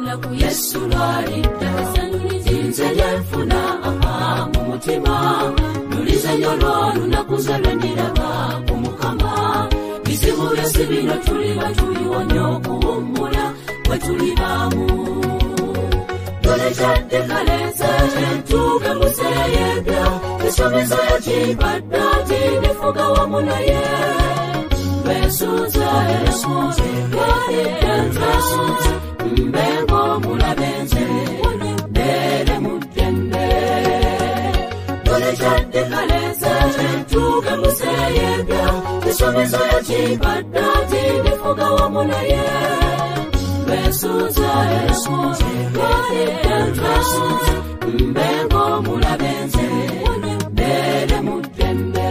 olunaku Yesu lwalidda nze lyenfuna mu mutima nulize nnyo lw'olunaku ze lwe ndiraba ku Mukama bizibu by'ensi bino tuliba tuliwonya okuwummula bwe tulibaamu dole kyadde kaleese entuuge museeyebya esomezo yakibadda ti ndifuga wamu naye besuuza lwalidde nze mbengo mulabe nze mbeere mu ddembe dole kyadde kaleese entuuge museeyebya esomezo yakibadda ti ndifuga wamu naye besuuza lwalidde nze mbengo mulabe nze mbeere mu ddembe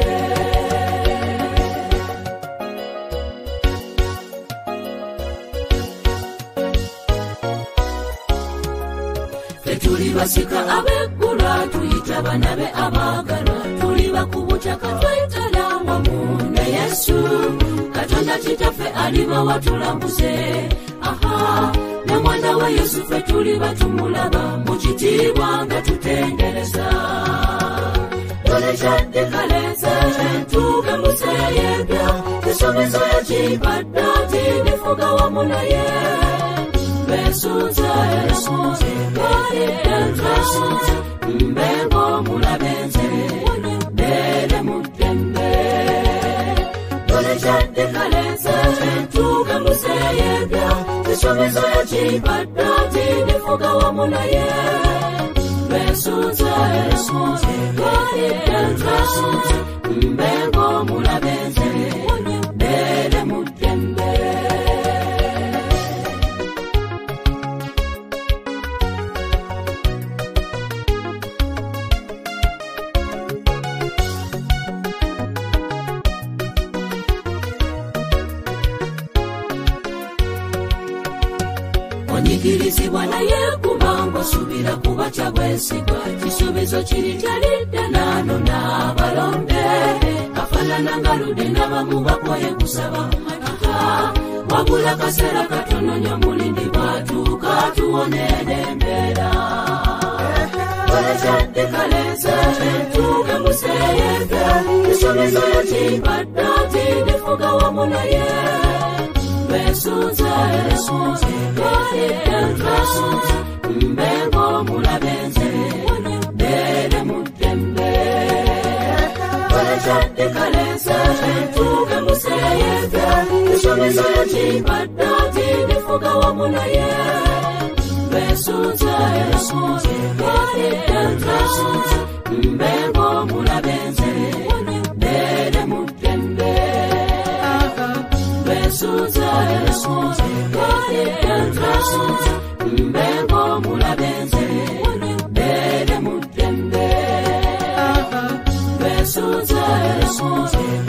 tuli basika abeggula tuyita bana be abaagalwa tuli bakubutaka twetala wamu ne Yesu Katonda kitaffe aliba watulambuze ne mwana wa Yesu ffe tuli batumulaba mu kitiibwa nga tutendereza dole kyadde kaleese entuuge museeyebya esomezo yakibadda ti ndifuga wamu naye besuuza lwalidde nze mbengo mulabe nze mbeere mu ddembe dole kyadde kaleese entuuge museeyebya esomezo yakibadda ti ndifuga wamu naye besuuza lwalidde nze mbengo mulabe nze mbeere mu ddembe onyigirizibwa naye kubanga osubira kuba kya bwesigwa kisuubizo kiri talidde naano n'abalonde afaanana nga ludde n'abamu bakoye kusaba matuka wabula kaseera katono nnyo mulindi bwatuuka tuwonera embeera dole kyadde kaleese entuuge museeyebya esomezo yakibadda ti ndifuga wamu naye besuuza lwalidde nze mbengo mulabe nze mbeere mu ddembe dole kyadde kaleese entuuge museeyebya esomezo yakibadda ti ndifuga wamu naye besuuza lwalidde nze mbengo mulabe nze mbeere mu ddembe besuuza lwalidde nze mbengo mulabe nze mbeere mu ddembe besuuza